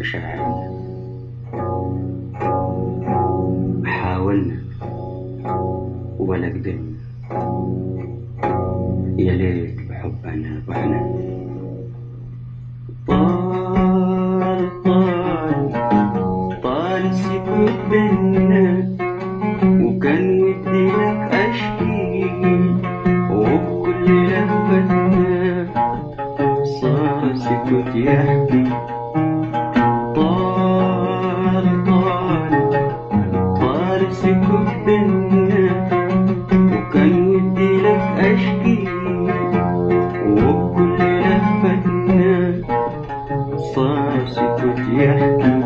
مشاعرنا، حاولنا ولا قدرنا. يا ليت بحبنا رحنا. طال طال طال السكوت بينا، وكان ودي لك أشكي، وبكل لهفتنا صار السكوت يحكي. طال طال طال السكوت بينا، وكان ودي لك أشكي، وبكل لهفتنا صار السكوت يحكي.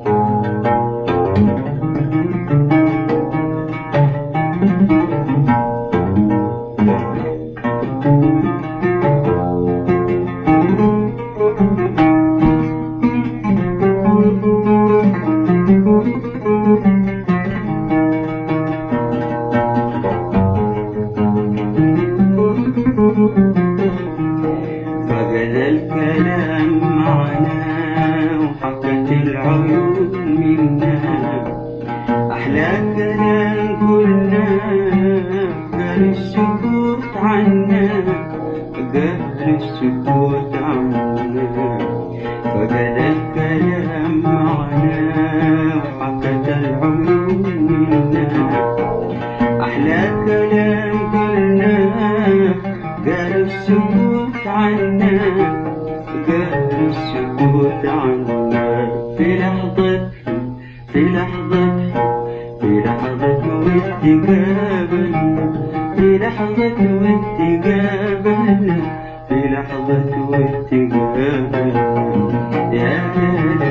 فقد الكلام معنا، وحكت العيون منا أحلى كلام قلنا. قال السكوت عنا، قال السكوت عنا. فقد الكلام معنا، وحكت العيون منا أحلى كلام قلنا. قال السكوت عنا، قال السكوت عنا. في لحظة في لحظة في لحظة ود قابلنا، في لحظة ود قابلنا، في لحظة ود قابلنا. يا